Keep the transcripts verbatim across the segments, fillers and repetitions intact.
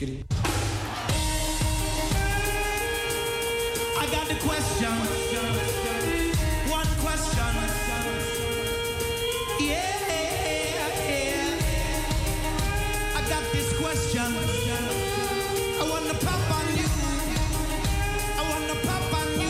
Chickadee. I got the question. One question. Yeah, yeah. I got this question. I wanna pop on you. I wanna pop on you.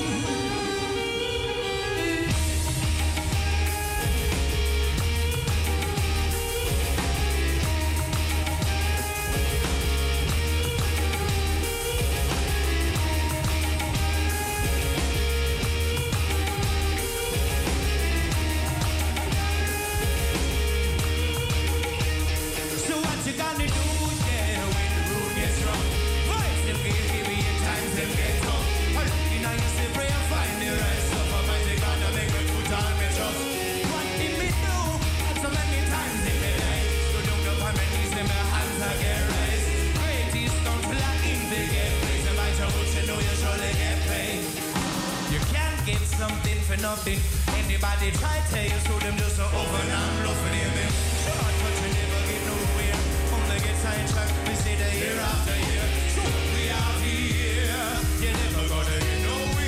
Something for nothing. Anybody try tell you so them just so open and bluffing you me. Short but you never get nowhere. Only get sidetracked. We say the year after year. So we are here. You never gonna get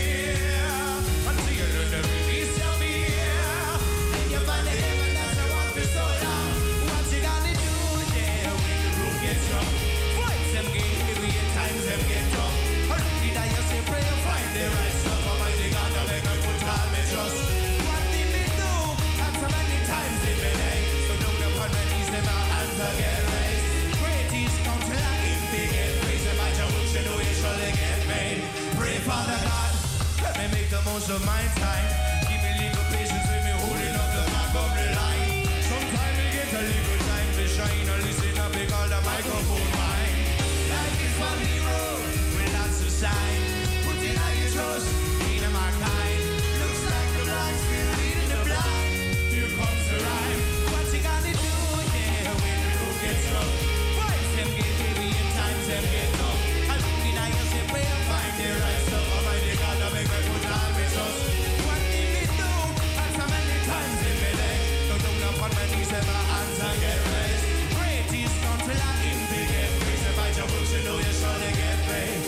nowhere until you learn to release your fear. Then you find the heaven that's around for so long. What you gonna do? Yeah, when the room gets rough. Fights them get heavy and times them get tough. Hurry that you say pray and find the right stuff. Almighty God to make a good time and trust. What did we do? And so many times in the day. So down upon my knees and my hands again raised. Great is come to like him big and praise him. I just wish you know you surely get paid. Pray Father God, let me make the most of my time. Give me little patience with me holding up the back of the line. Sometimes we get a little time to shine or listen up because the microphone mine. Life is funny road with lots of sign. Put in all your trust in my kind. Looks like the blind still leading the blind. Here comes the rhyme. What you gonna do? Yeah, when the road gets rough. Vibes them get heavy and times them get tough. I look in I say pray and find the right stuff. Almighty God to make me put on my trust. What did we do? And so many times in the day. So down upon my knees and my hands and get raised. Great is come to like him big and praise. If I just wish you know you surely get paid.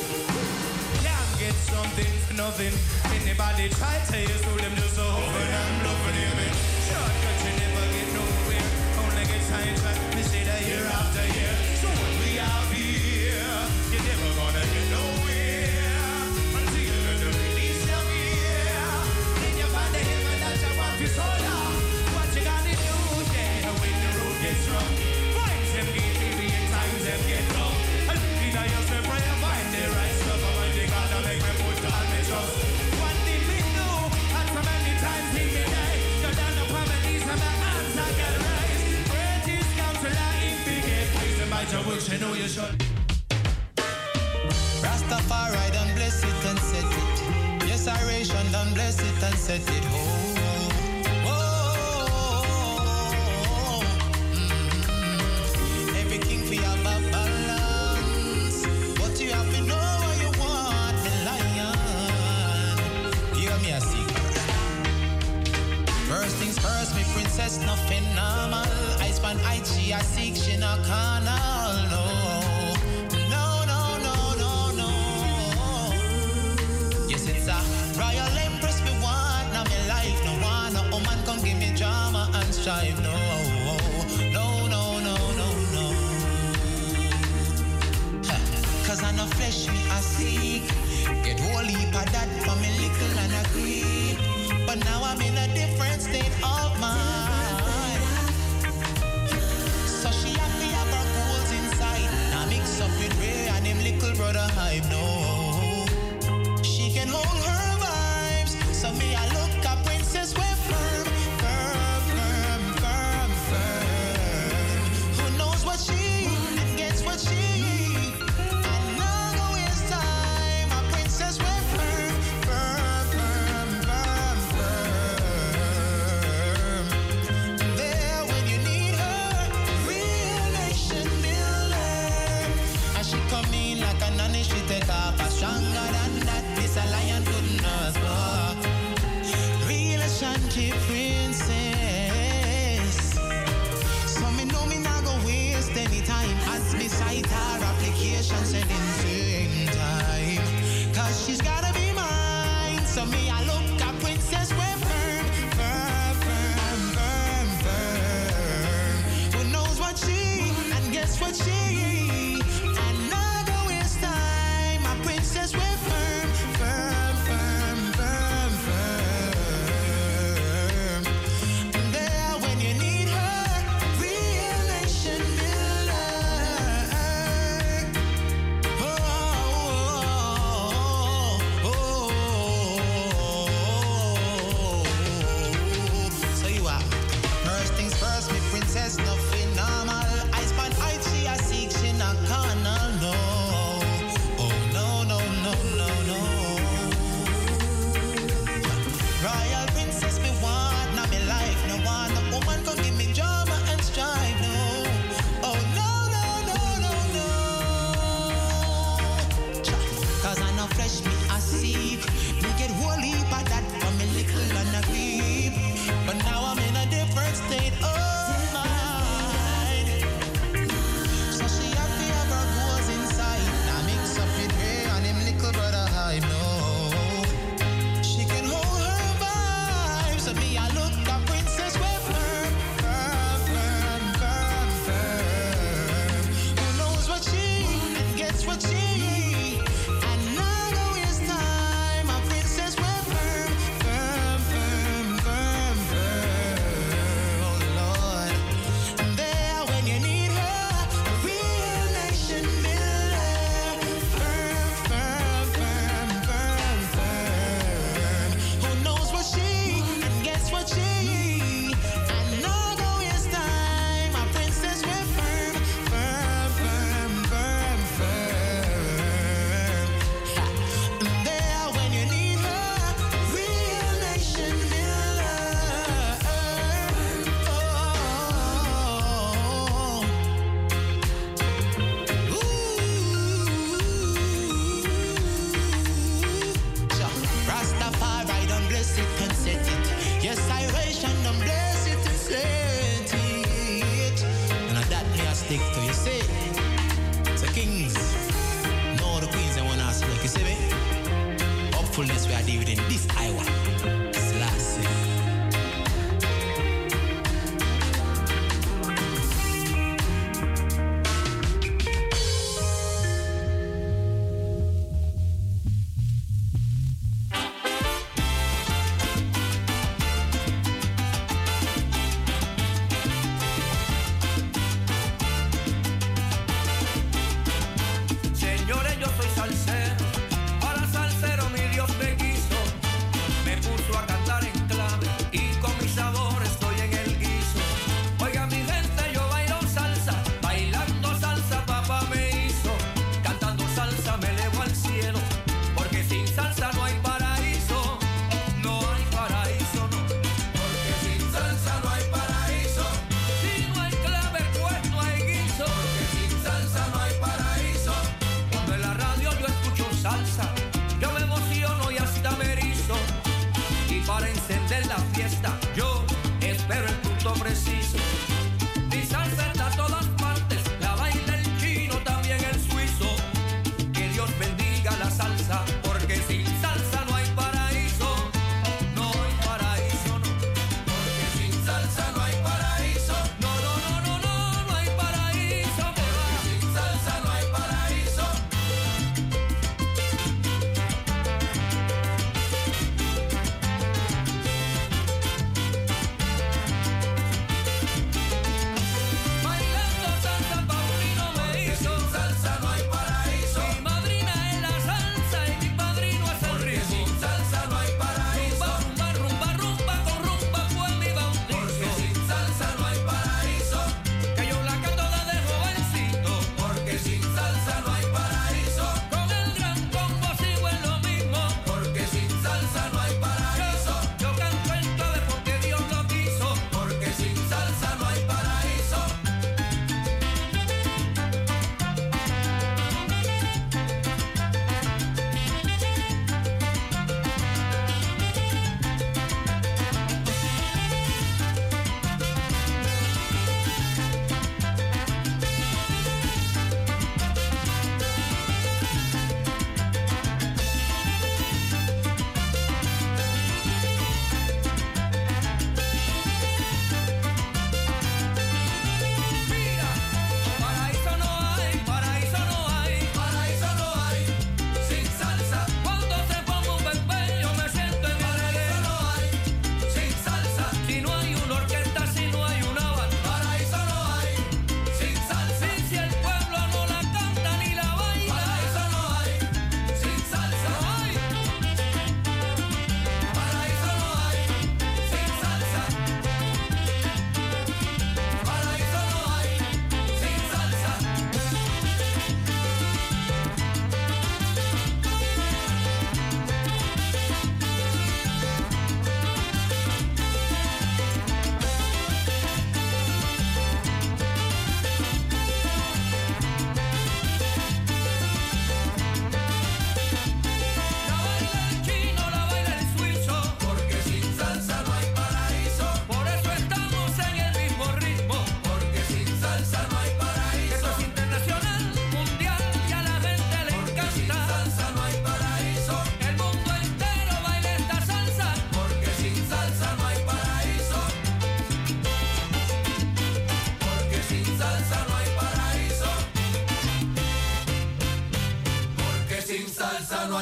Can't get something for nothing. Anybody try tell you so them just so open and bluffing you me. Shortcut you never get nowhere. Only get sidetracked. We say that year after year. So when we are here, you're never gonna get nowhere until you learn to release your fear. Then you find the heaven that you want for so long. What you gonna do? Yeah, when the road gets rough. Vibes them get heavy and times them get tough. And looking at yourself, pray and find the right stuff. Almighty God to make me put on my trust. What did we do? And so many times in the day. Go down upon my knees and my hands I get raised. Great is come to like him big and praise him. I just wish you know you should. Rastafari done bless it and set it. Yes, Iration done bless it and set it. Oh, oh, oh, mm. Every king fi have a balance, but you have to know what you want, the lion. Hear me a secret. First things first, me princess nothing normal. I span I G, I seek she no carnal, no. No, no, no, no, no. Yes, it's a royal empress me want. Now me life no one, no woman come give me drama and strive, no. No, no, no, no, no. Cause I no flesh me I seek. Get whole heap of that for me little and a creep. But now I'm in a different state of mind. So she have to have her goals inside. Now mix up with Ray and him little brother Hype. No, she can hold her vibes. So me I look a princess with firm, firm, firm, firm, firm. Who knows what she and gets what she. And now go waste time. A princess with firm, firm, firm, firm, firm. Pass beside her application sending same time. Cause she's gotta be mine. So me I look a princess with firm, firm, firm, firm, firm. Who knows what she and guess what she? And not go waste time. A princess with firm, firm, firm, firm, firm. There when you need her, real nation builder. Oh, oh, oh, oh. So you are first things first, me princess, nothing normal. I span height, she a seek, she not corner, no. Oh no, no, no, no, no. Royal princess, me want, not me life, no one. No woman can give me drama and strife, no. Oh no, no, no, no, no. Cause I know flesh me a seek. Me get whole heap of that from me little and a creep. But now I'm in a different state of mind. So she have to have her goals inside. Now mix up with Ray and him little brother Hype, no. She can hold her vibes. So me I look a princess with firm, firm, firm, firm, firm. Who knows what she and gets what she? And not go waste time. A princess with firm, firm, firm, firm, firm. Oh Lord. And there when you need her, a real nation builder. Firm, firm, firm, firm, firm. Who knows what she and guess what she? And not go waste time. A princess with firm, firm, firm, firm, firm. Ha. And there when you need her, real nation builder. Oh. Ooh. Rastafari don't bless it and set it. Yes, Iration don't bless it and set it. And that me I stick to, you see. So kings, no the queens and one ask like you see me. Hopefulness we are dealing with in this Iowa. Selassie. Señores, yo soy salsero, para salsero mi Dios me quiso. Me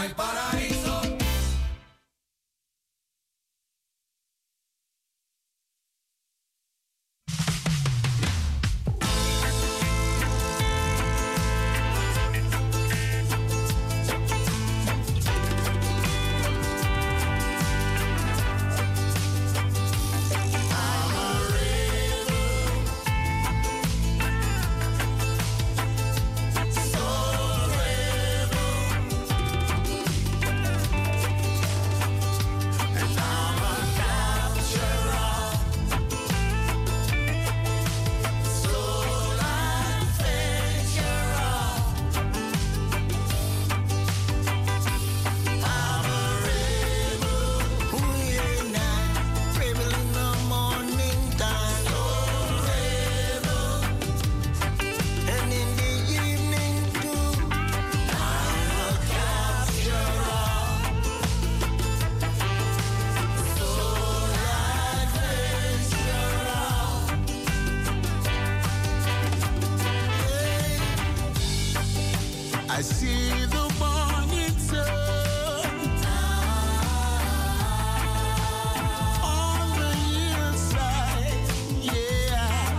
hay paraíso. I see the morning sun on the hillside, yeah.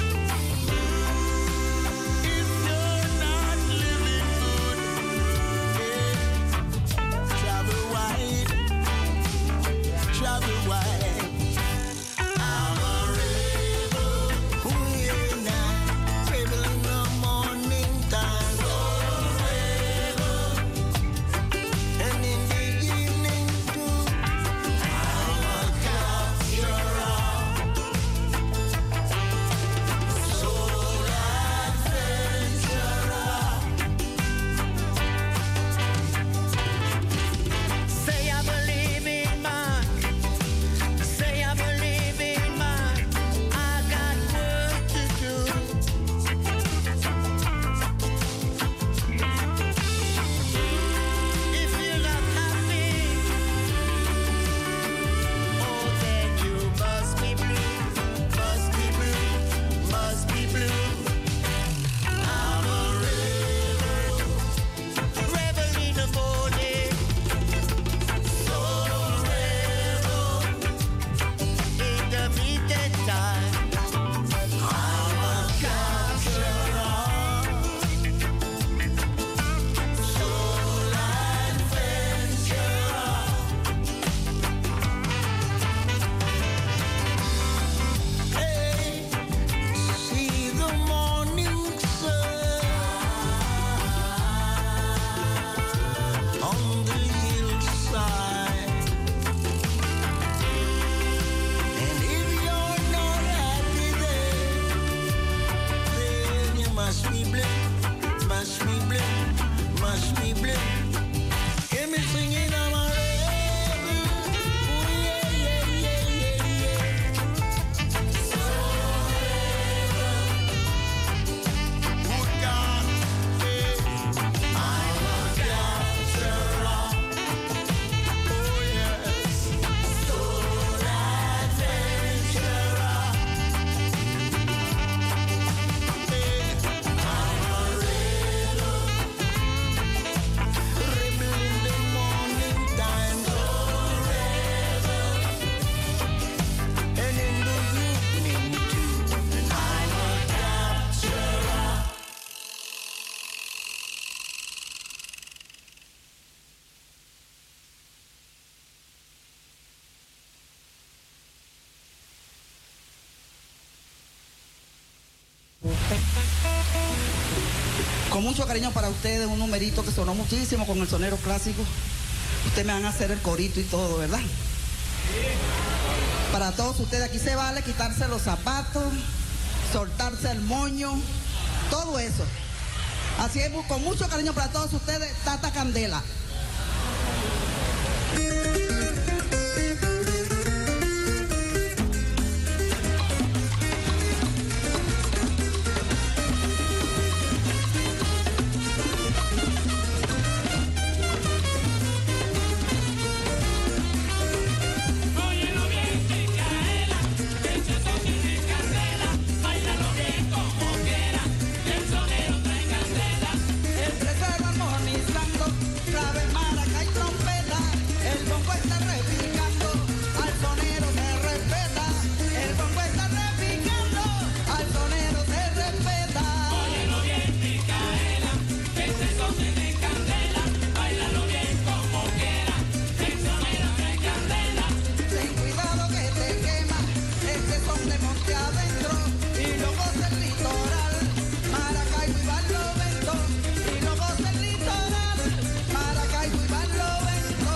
If you're not living good, yeah, travel wide, travel wide. I'm a rebel, ooh, yeah, nah, rebel in the morning time. Con mucho cariño para ustedes, un numerito que sonó muchísimo con el sonero clásico. Ustedes me van a hacer el corito y todo, ¿verdad? Para todos ustedes, aquí se vale quitarse los zapatos, soltarse el moño, todo eso. Así es, con mucho cariño para todos ustedes, Tata Candela. Entre se va armonizando, de monte adentro y luego el litoral, Maracaibo y Barlovento y luego el litoral, Maracaibo y Barlovento.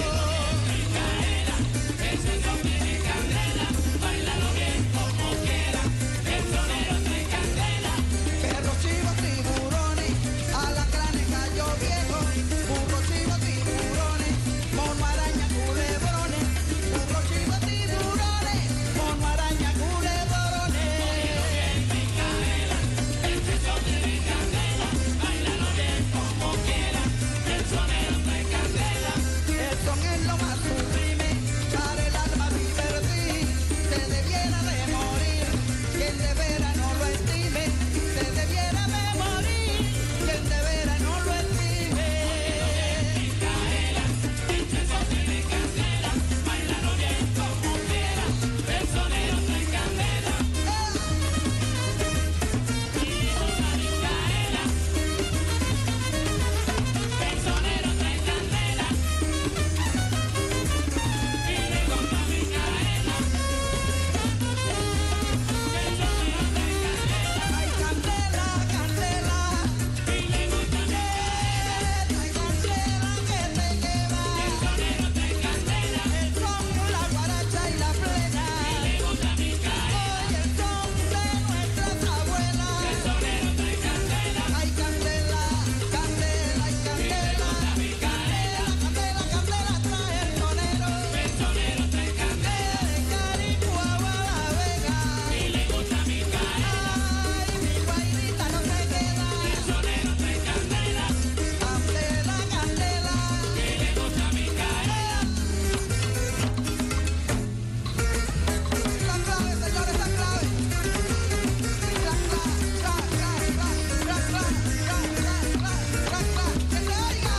Eso es lo que me candela, bailalo bien como quiera, el sonero trae candela. Perros, chivos, tiburones, alacranes, gallo viejo, burros, chivos, tiburones, mono, araña, culebrones, burros, chivos, tiburones, mono, araña, culebrones. Micaela, ese son de candela, bailalo bien como quiera, el sonero trae candela. El son es lo más sublime, para el alma divertir, se debiera de morir, quien de veras no lo estime, se debiera de morir, quien de veras no lo estime. Micaela, ese son de candela, bailalo bien como quiera, el sonero trae candela. Y una Micaela, el sonero trae candela. Y le gusta Micaela, el sonero trae candela. Ay, candela, candela, Y le gusta Micaela, ay, candela que te quema, el sonero trae candela. el son, la guaracha y la plena, Y le gusta Micaela, oye el son de nuestras abuelas. el sonero trae candela. Ay, candela, candela, ay, candela, Micaela, candela, candela trae el sonero, el sonero trae candela. de Caricuao a La Vega. Y le gusta Micaela, Ay, mi guairita no se queda, el sonero trae candela. candela, candela. Y le gusta Micaela. La clave, señores, la clave. La clave, la, la, la, la, la, la, la, la, la, la, que se oiga.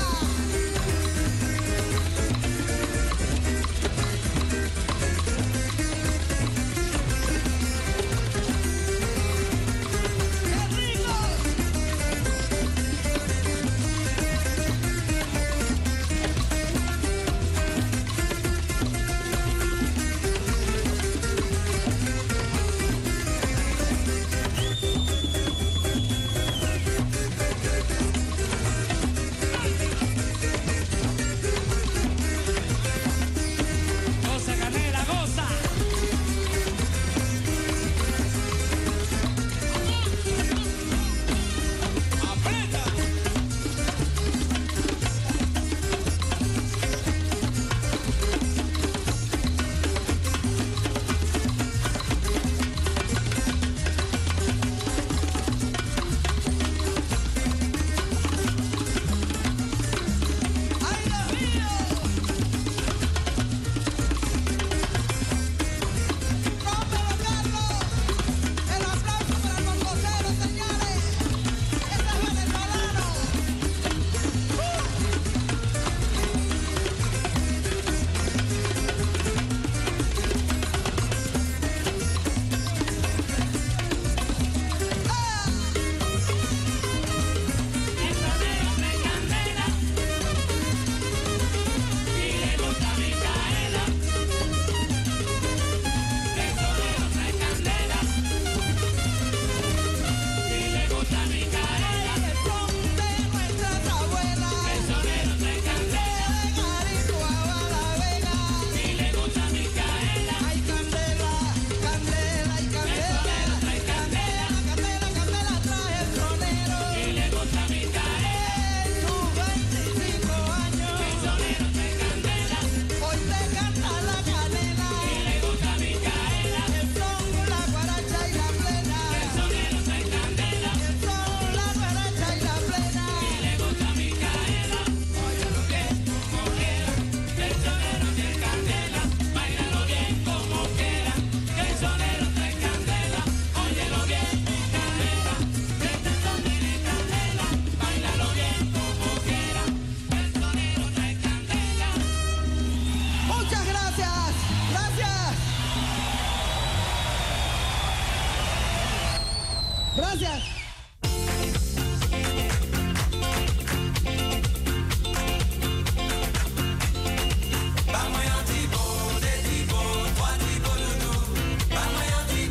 ¡Qué rico! Goza, Canela, goza. Aprieta. ¡Ay, Dios mío! ¡Rómpelo, Carlos! El aplauso para los voceros, señores. ¡Ese es venezolano! El sonero trae candela. Y le gusta Micaela, el sonero trae candela. Y le gusta Micaela, El son de nuestras abuelas, el sonero trae candela. de Caricuao a La Vega. Y le gusta Micaela, Ay, candela, candela, ay, candela, trae candela. candela, candela trae el sonero. Y le gusta Micaela, En sus veinticinco años, el sonero trae candela. hoy te canta la canela. Y le gusta Micaela, El son, la guaracha y la plena. el sonero trae candela. El son, la guaracha y la plena. Y le gusta Micaela, óyelo bien como quiera, el sonero tiene candela. Báilalo bien como quiera, el sonero trae candela. Óyelo bien Micaela, este son tiene candela. Báilalo bien como quiera, el sonero trae candela. Muchas gracias, gracias. Gracias. Vamos en tipo, de tipo, trois tipo doudou. Vamos en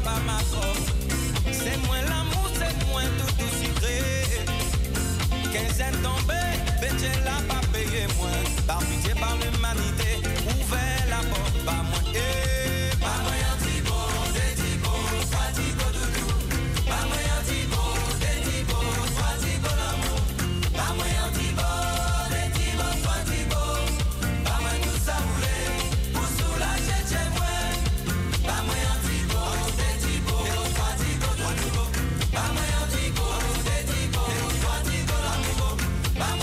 pas ma faute. C'est moi l'amour, c'est moi tout tout secret. Quinzaine tombée, Béché l'a pas payé moi. Par pitié, par l'humanité, ouvert la porte, pas moi. Eh, pas moi un Thibaut, des Thibaut, soit Thibaut doudou. Pas moi un Thibaut, des Thibaut, soit Thibaut l'amour. Pas moi un Thibaut, des Thibaut, soit Thibaut. Pas moi tout ça voulait, pour soulager chez moi. Pas moi un Thibaut, des Thibaut, soit Thibaut doudou. Pas moi un Thibaut, des Thibaut, soit Thibaut l'amour. Pas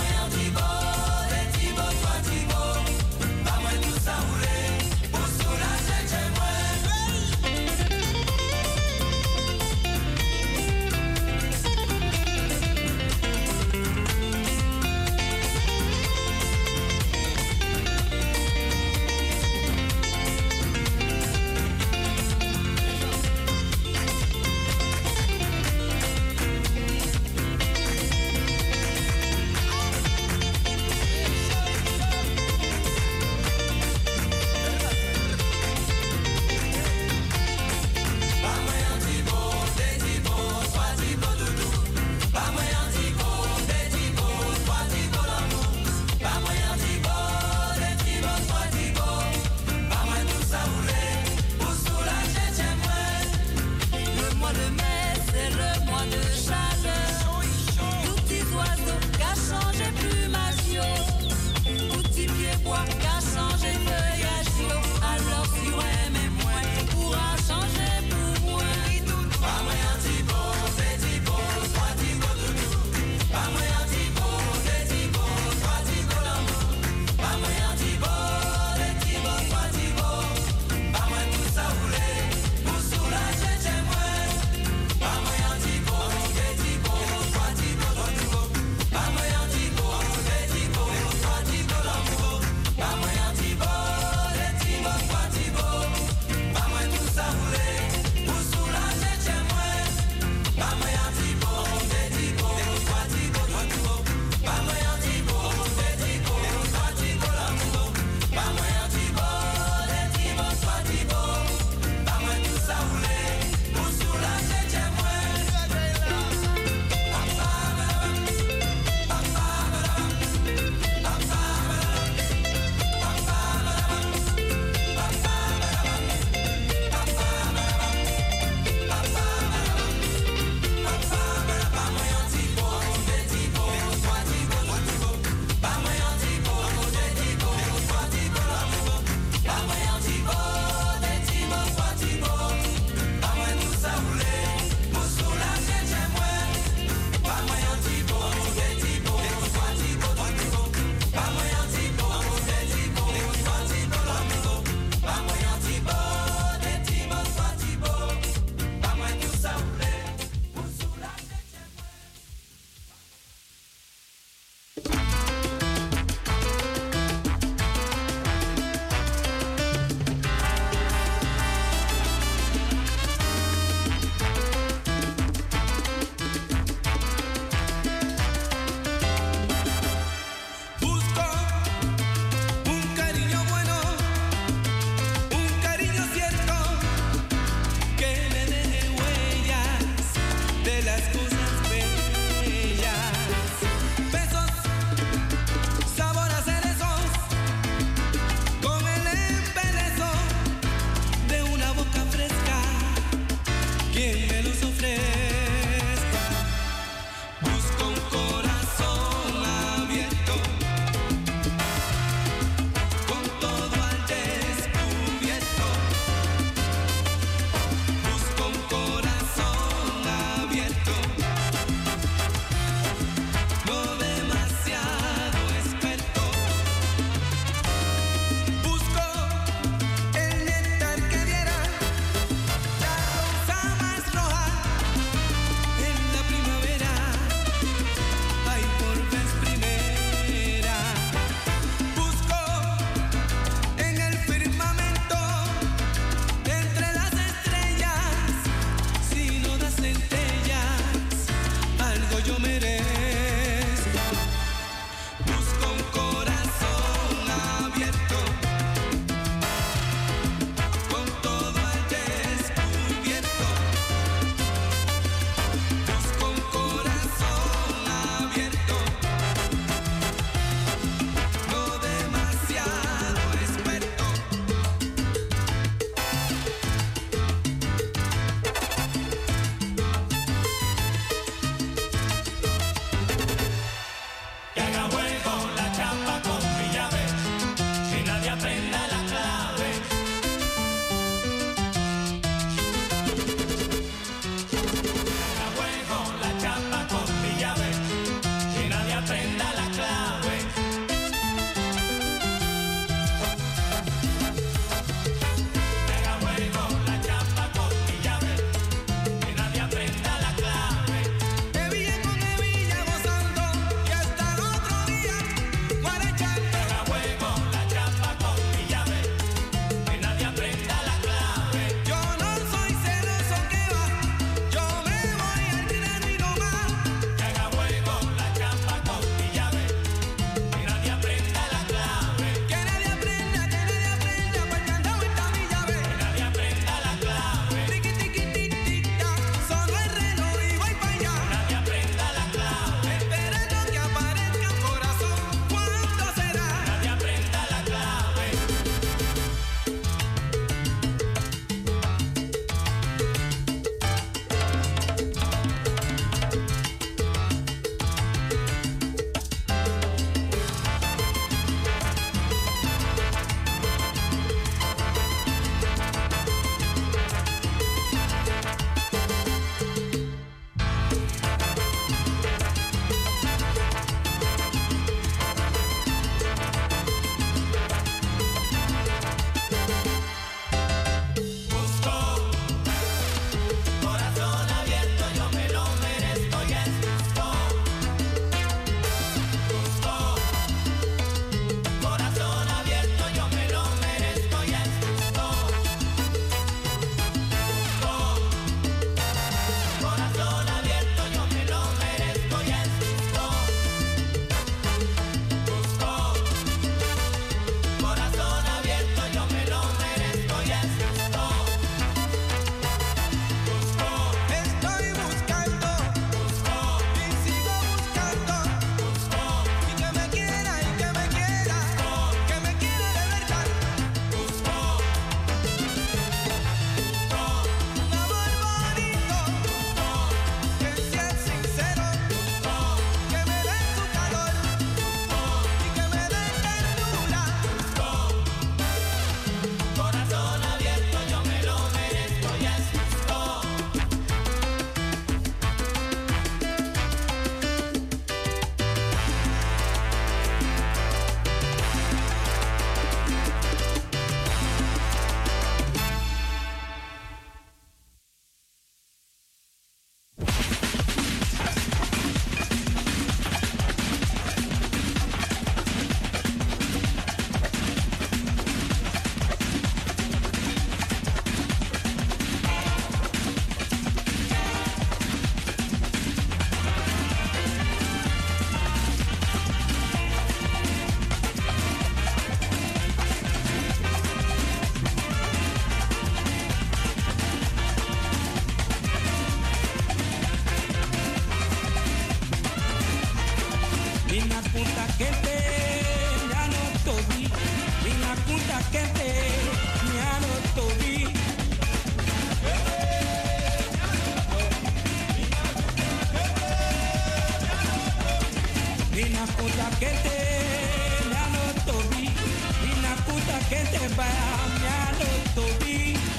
Inakuta kente nyalo tobi. Inakuta kente baya nyalo tobi.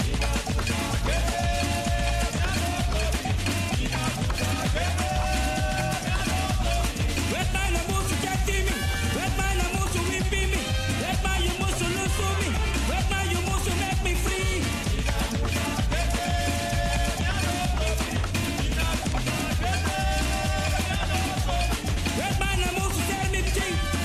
Wet my na musu jati mi. Wet my na musu wimpi mi. Wet my you musu lusu mi. Wet my you musu make me free. Wet my na musu tell me cheap.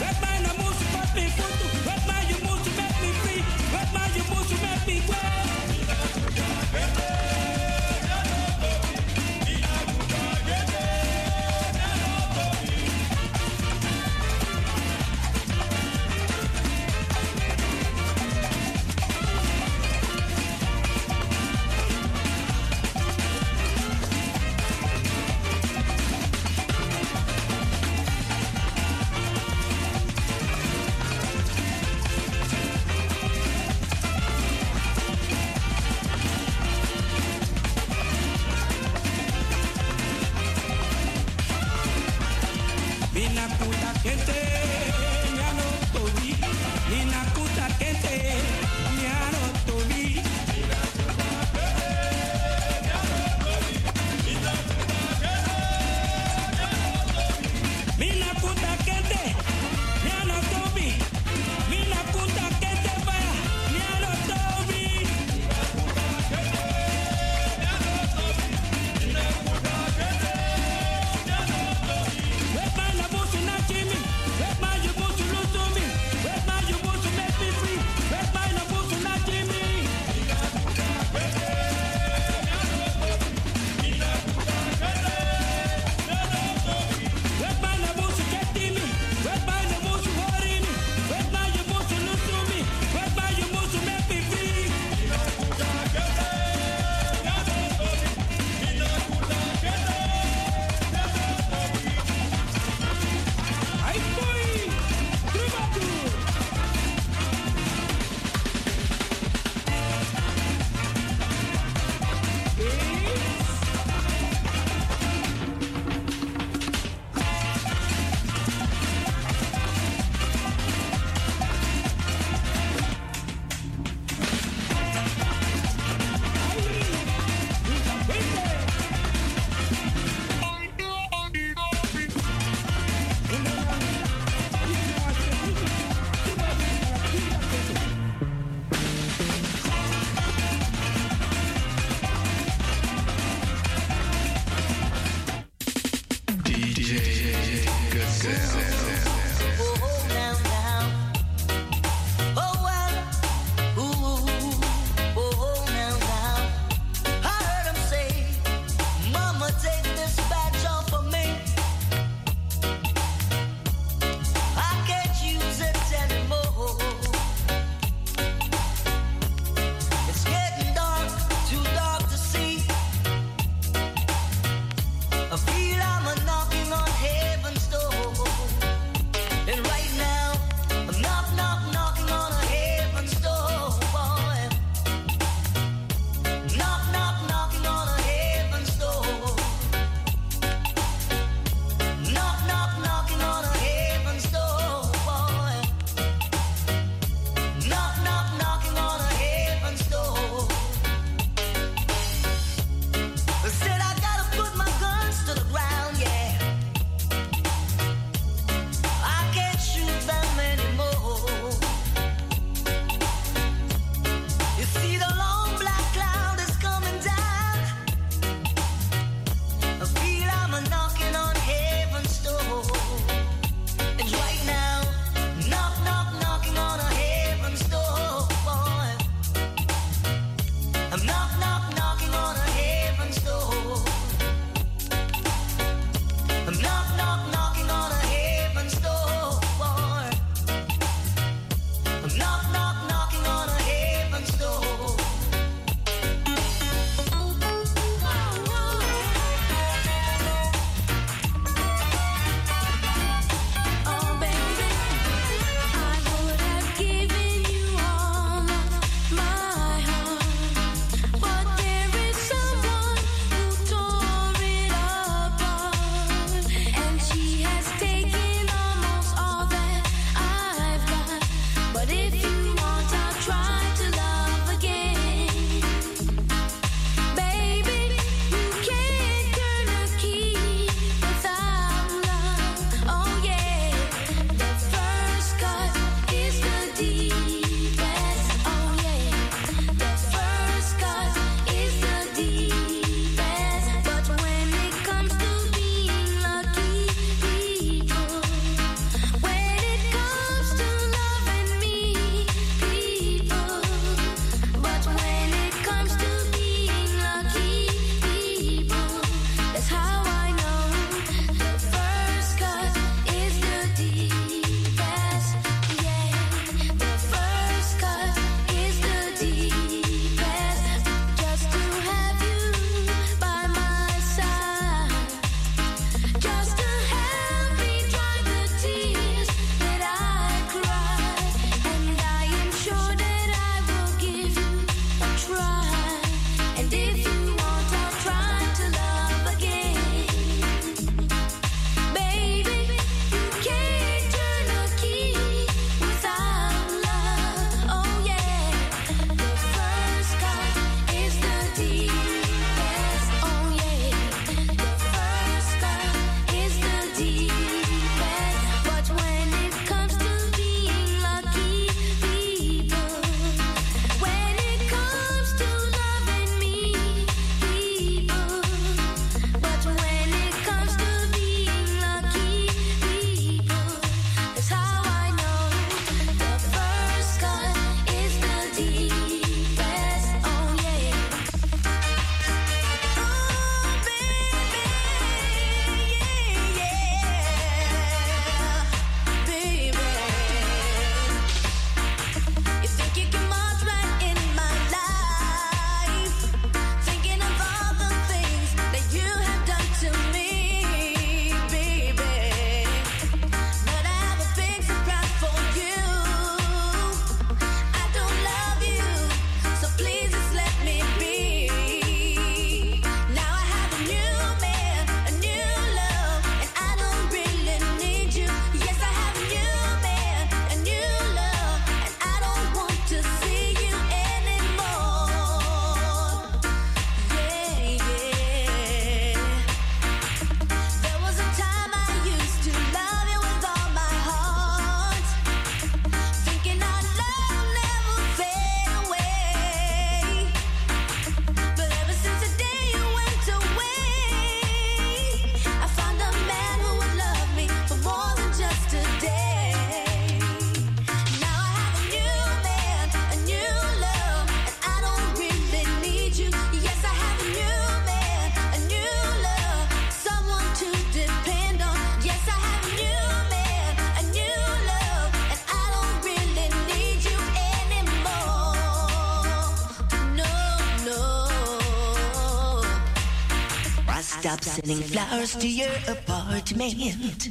stopped sending flowers to your apartment.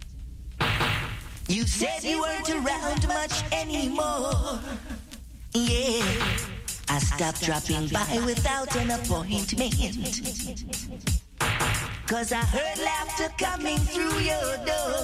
You said you weren't around much anymore. Yeah, I stopped dropping by without an appointment. Cause I heard laughter coming through your door.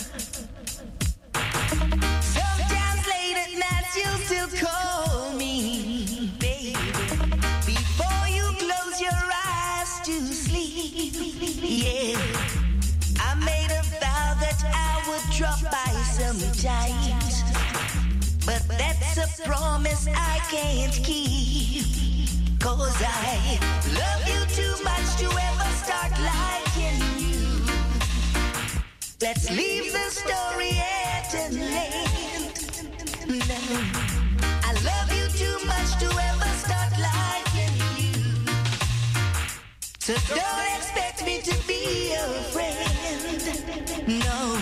Sometimes late at night you'll still call me, baby, before you close your eyes to sleep. Yeah, I made a vow that I would drop by sometimes, but that's a promise I can't keep. Cause I love you too much to ever start liking you. Let's leave the story at an end. No, I love you too much to ever start liking you. So don't expect me to be your friend. No.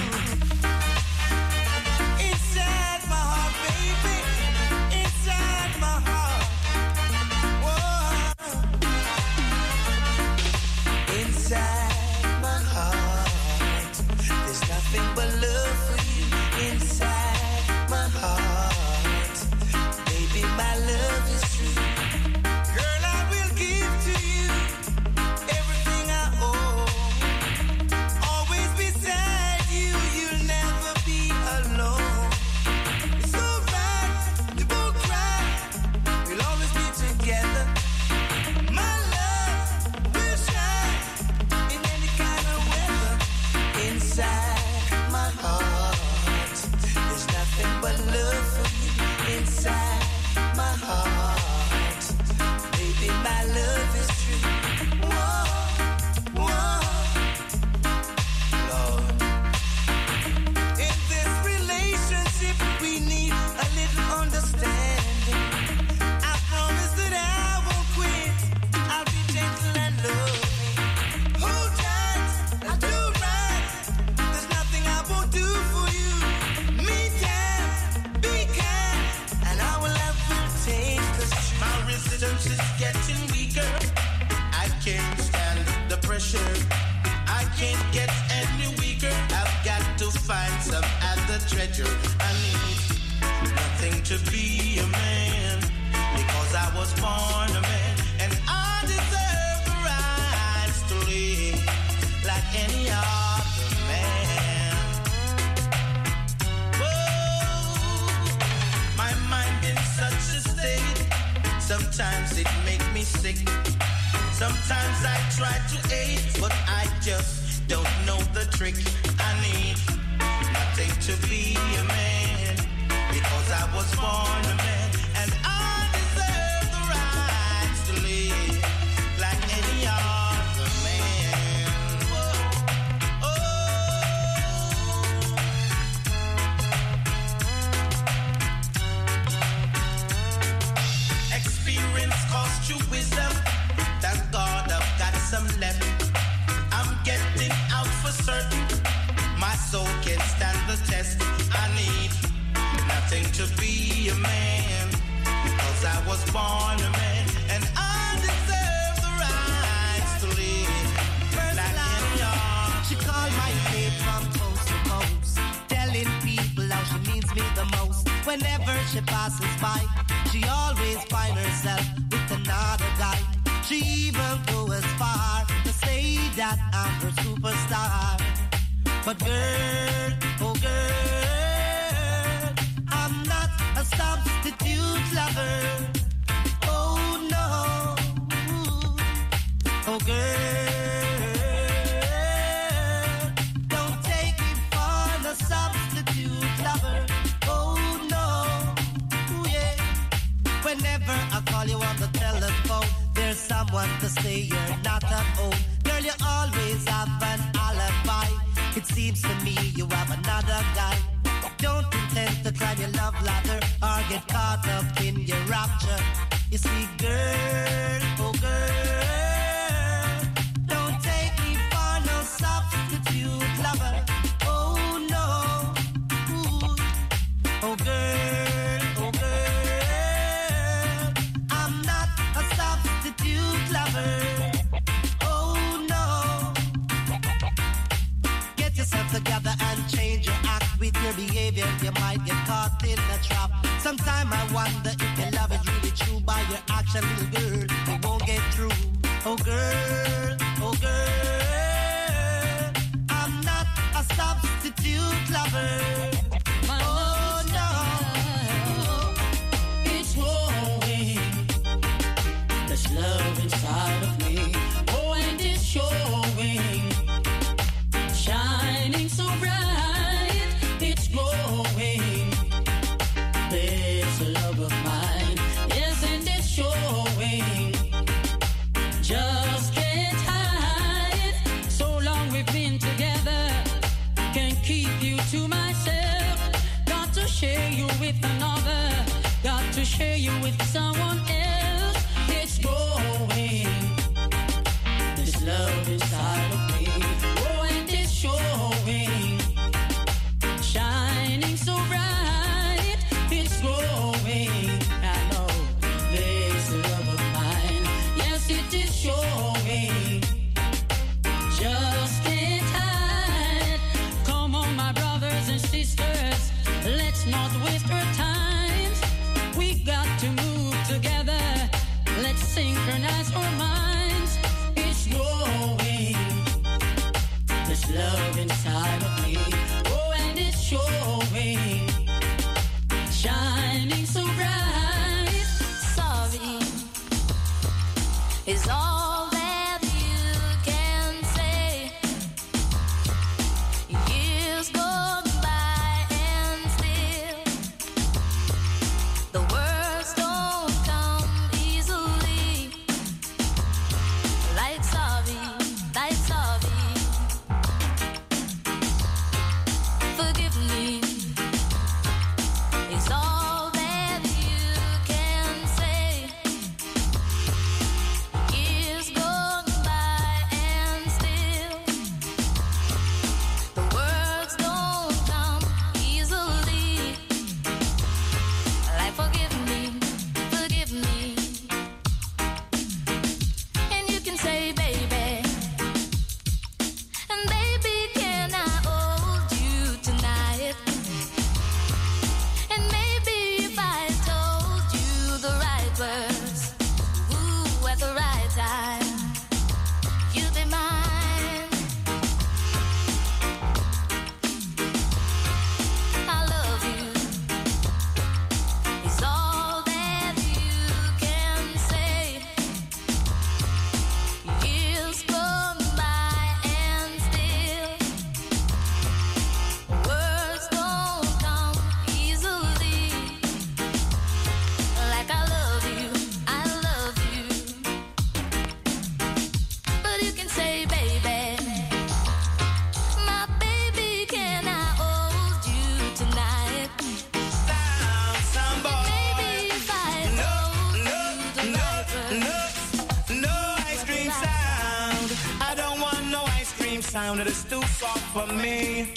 Inside my heart, baby. Inside my heart. Whoa. Inside my heart, there's nothing but love for you. Inside my heart, baby, my love is true. Girl, I will give to you everything I owe. Always beside you, you'll never be alone. It's alright, we won't cry, we'll always be together. My love will shine in any kind of weather. Inside my heart, there's nothing but love for you. Inside my heart, baby, my love is true. Whoa, whoa, Lord. In this relationship, we need a little understanding. I promise that I won't quit. I'll be gentle and loving. Hold tight, I'll do right. There's nothing I won't do for you. Meantime, be kind, and I will ever take. 'Cause my resistance is getting weaker. I can't stand the pressure. I can't get any weaker. I've got to find some other treasure. I need nothing to be a man, because I was born a man, and I deserve the rights to live like any other man. Whoa, my mind in such a state. Sometimes it makes me sick. Sometimes I try to aid, but I just don't know the trick. I need nothing to be a man, because I was born a man, and I deserve the rights to live like any other man. Whoa, oh. Experience cost you wisdom. Thank God I've got some left. I'm getting out for certain. My soul can stand the test. I need nothing to be a man, because I was born a man, and I deserve the rights to live like any other. She called my name from coast to coast, telling people how she needs me the most. Whenever she passes by, she always finds herself with another guy. She even goes as far to say that I'm her superstar. But girl, oh girl, I'm not a substitute lover. Oh no, oh girl, don't take me for the substitute lover. Oh no, ooh, yeah. Whenever I call you on the telephone, there's someone to say you're not at home. Girl, you always have an alibi. It seems to me you have another guy. Don't intend to climb your love ladder or get caught up in your rapture. You see, girl, oh girl, don't take me for no substitute lover. Oh no, ooh, oh girl, oh girl, I'm not a substitute lover. Oh no. wonder if your love is really true by your action, little girl. We won't get through. Oh girl, oh girl, I'm not a substitute lover. My Oh no, it's growing. There's love inside of me. Oh, and it's showing. Shining so bright. It's glowing. There's a love of mine. Yes, and it's showing. Just can't hide. So long we've been together. Can't keep you to myself. Got to share you with another. Got to share you with someone else. It's growing. This love inside of me. Oh, and it's showing. Shining so bright. It's growing. I know there's a love of mine. Yes, it is showing. Just can't hide. Come on, my brothers and sisters. Let's not waste our time. We got to move together. Let's synchronize our minds. It's growing. There's love inside of me. Oh, and it's showing. Shining so bright. Sorry is all that you can say. Years go by and still the words don't come easily. Like sorry, like sorry. Forgive me is all that you can say. Years gone by and still the words don't come easily. Like forgive me, forgive me. And you can say baby, and baby can I hold you tonight? And maybe if I told you the right words, ooh, at the right time, you'd be mine. I love you is all that you can say. Years gone by and still words don't come easily. Like I love you, I love you. But you can say baby, my baby, can I hold you tonight? Some boy. Maybe if I told you the right words. No, no ice cream sound. I don't want no ice cream sound. It is too soft for me.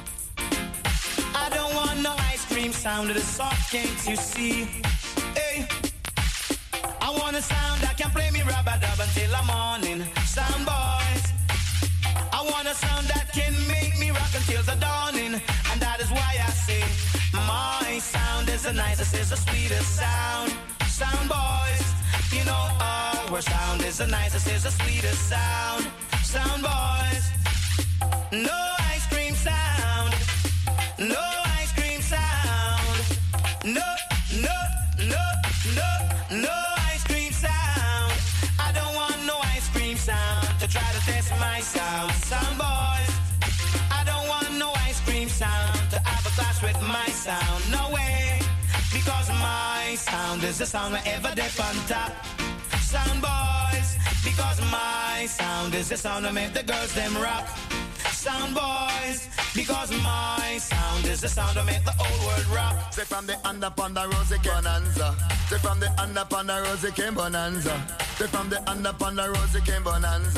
I don't want no ice cream sound. It is soft, can't you see? Hey, I want a sound that can play me rub-a-dub until the morning. Sound boys. I want a sound that can make me rock until the dawning. And that is why I say my sound is the nicest, is the sweetest sound. Sound boys, you know our sound is the nicest, is the sweetest sound. Sound boys, no ice cream sound, no ice cream sound, no, no, no, no, no ice cream sound. I don't want no ice cream sound to try to test my sound. Sound boys, I don't want no ice cream sound to have a clash with my sound. No way, because my sound is the sound wherever they on top. Sound boys, because my sound is the sound that make the girls them rock. Sound boys, because my sound is the sound that make the whole world rock. Say from the under upon the rosy bonanza. Say from the under upon the rosy came bonanza. Say from the under upon the rosy came bonanza.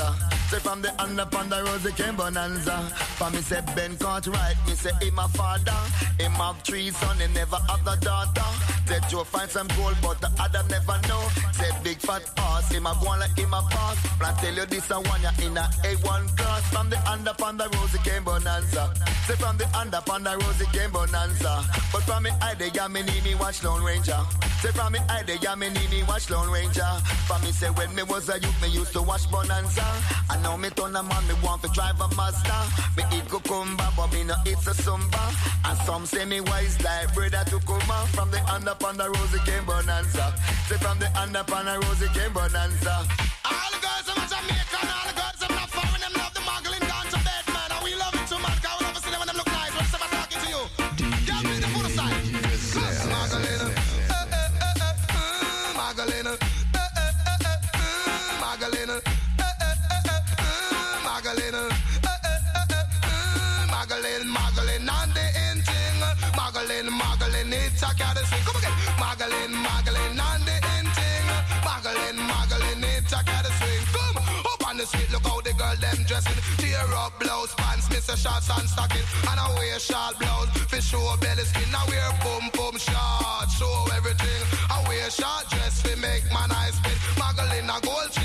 Say from the under upon the rosy came bonanza. For me say Ben can't right, me say him a father. Him have three sons, he never have the daughter. Say Joe find some gold, but the other never know. Say big fat ass, him a go on like him a pass. But I tell you this a one, ya in a A one class. From the under upon the rosy came bonanza. Say from the under upon the rosy came bonanza. But from me I the ya me need me watch Lone Ranger. Say from me I the ya me need me watch Lone Ranger. For me say when me was a youth, me used to watch Bonanza. And now me turn a man, me want to drive a Mazda. Me eat cucumber, but me no eat a Zumba. And some say me wise like brother to come from the under upon the rosy came bonanza. Say from the under upon the rosy came bonanza. All the girls from Jamaica and all the girls from not foreign, them love the muggling down to bed, man. And we love it too much, cause we never see them when them look nice. When someone talking to you, y'all be the food side. Magdalena, eh, eh, eh, eh, mm, Magdalena, eh, eh, eh, eh, mm, Magdalena, eh, eh, eh, eh, mm, Magdalena, eh, eh, eh, eh, mm, Magdalene, Magdalene, and the ending. Magdalene, Magdalene, it's a cat sing. Come again, Magdalene, Magdalene, and the ending. Magdalene, Magdalene, it's a cat swing. Come up on the street, look how the girl them dressing. Tear up blouse, pants, mister shots and stocking. And I wear short blouse, for show belly skin. I wear boom boom short, show everything. I wear short dress, for make my nice fit. Magdalene, a gold